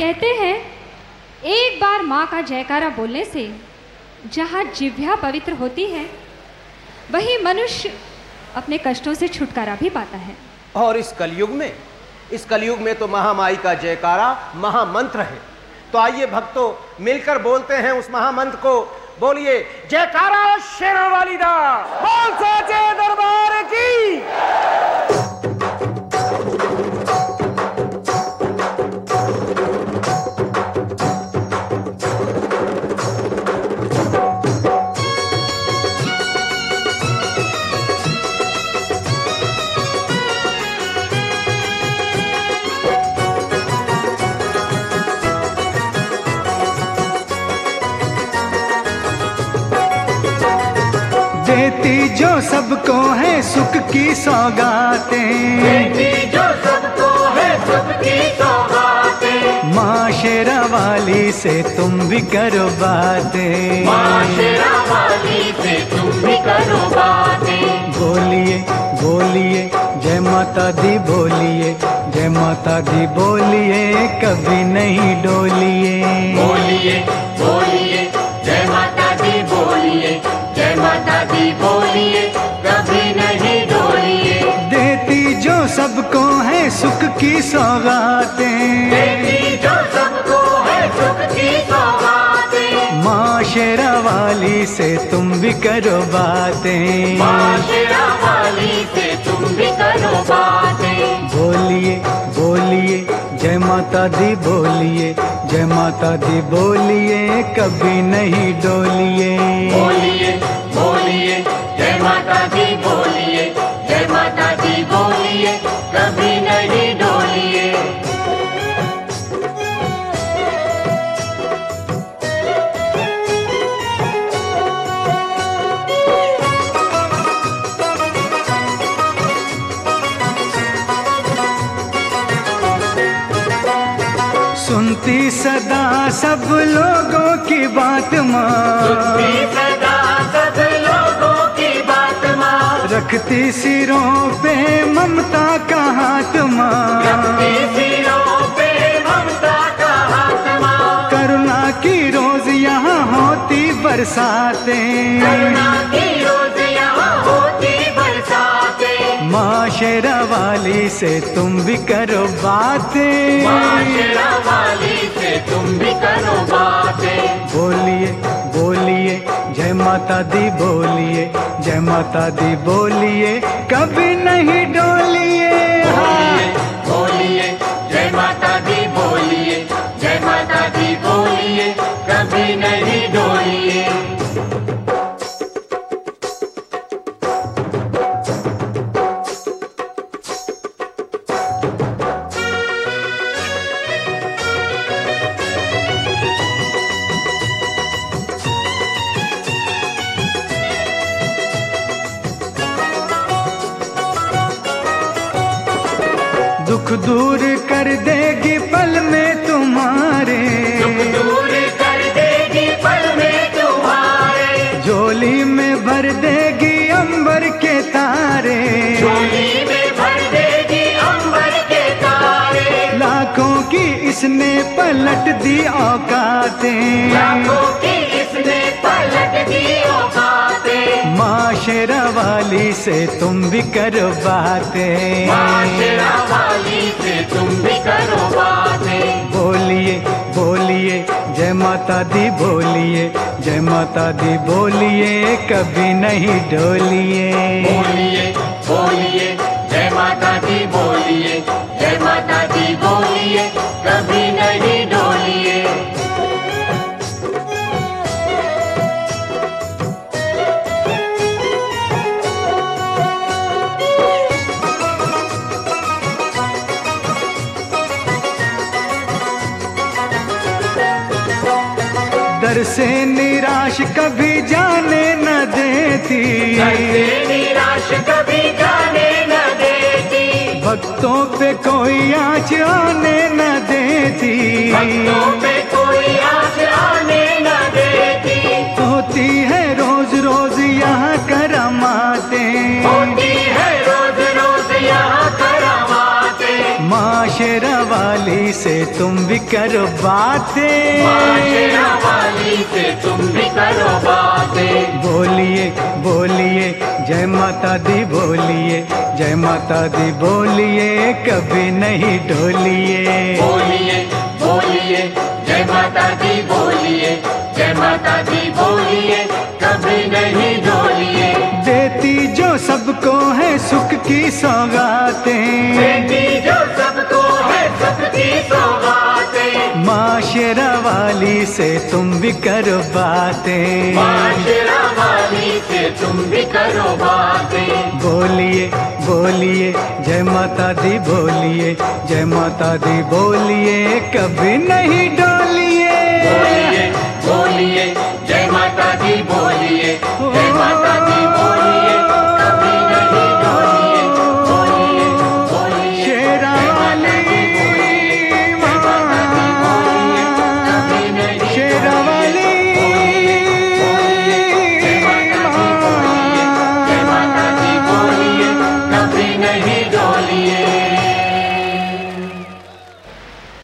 कहते हैं एक बार माँ का जयकारा बोलने से जहाँ जिह्वा पवित्र होती है वही मनुष्य अपने कष्टों से छुटकारा भी पाता है। और इस कलयुग में तो महामाई का जयकारा महामंत्र है। तो आइए भक्तों मिलकर बोलते हैं उस महामंत्र को। बोलिए जयकारा शेरों वाली दा, बोल साचे दरबार की। देती जो सबको है सुख की सौगातें, देती जो सबको है सुख की सौगातें, माँ शेरा वाली से तुम भी करो बातें, माँ शेरा वाली से तुम भी करो बातें। बोलिए बोलिए जय माता दी, बोलिए जय माता दी, बोलिए कभी नहीं डोलिए, बोलिए बोलिए जय माता दी, बोलिए जय माता दी, बोलिए कभी नहीं डोलिए। देती जो सबको है सुख की सौगातें, देती जो सबको है सुख की सौगातें, माँ शेरा वाली से तुम भी करो बातें, माँ शेरा वाली से तुम भी करो बातें। बोलिए बोलिए जय माता दी, बोलिए जय माता दी, बोलिए कभी नहीं डोलिए, बोलिए बोलिए जय माता दी, बोलिए जय माता दी, बोलिए कभी नहीं डोलिए। सुनती सदा सब लोगों की बात माँ, सुनती सदा सब लोगों की बात माँ, रखती सिरों पे ममता का हाथ माँ, रखती सिरों पे ममता का हाथ माँ, करुणा की रोज यहाँ होती बरसातें, करुणा की रोज यहाँ होती बरसातें। माँ शेरा वाली से तुम भी करो बातें, माँ शेरा वाली से तुम भी करो बातें। बोलिए बोलिए जय माता दी, बोलिए जय माता दी, बोलिए कभी नहीं डोलिए, बोलिए बोलिए जय माता दी, बोलिए जय माता दी, बोलिए कभी नहीं डोलिए। दुख दूर कर देगी पल में तुम्हारे, दुख दूर कर देगी पल में तुम्हारे, झोली में भर देगी अंबर के तारे, झोली में भर देगी अंबर के तारे, लाखों की इसने पलट दी औकातें, लाखों की इसने पलट दी औकातें। माँ शेरा वाली से तुम भी करो बातें, माँ शेरा वाली से तुम भी करो बातें। बोलिए बोलिए जय माता दी, बोलिए जय माता दी, बोलिए कभी नहीं डोलिए, बोलिए बोलिए जय माता दी, बोलिए जय माता दी, बोलिए कभी नहीं डोलिए। दर से निराश कभी जाने न देती, घर से निराश कभी जाने न देती, भक्तों पे कोई आँच आने न देती, भक्तों पे कोई आँच आने न देती, होती है रोज रोज यहाँ करामातें, होती है रोज रोज यहाँ करामातें। माँ शेरा वाली से तुम भी करो बातें, माँ शेरा वाली से तुम भी करो बातें। बोलिए बोलिए जय माता दी बोलिए, जय माता दी बोलिए, कभी नहीं डोलिए। बोलिए बोलिए जय माता दी बोलिए, जय माता दी बोलिए, कभी नहीं डोलिए। देती जो सबको है सुख की सौगातें, देती जो सबको है सुख की सौगातें। माँ शेरा वाली से तुम भी करो बातें, माँ शेरा वाली से तुम भी करो बातें। बोलिए बोलिए जय माता दी बोलिए, जय माता दी बोलिए, कभी नहीं डोलिए। बोलिए बोलिए जय माता दी बोलिए, जय माता दी बोलिए, कभी नहीं डोलिए। बोलिए बोलिए शेरा वाली शेरा वाली जय माता दी बोलिए, कभी नहीं डोलिए।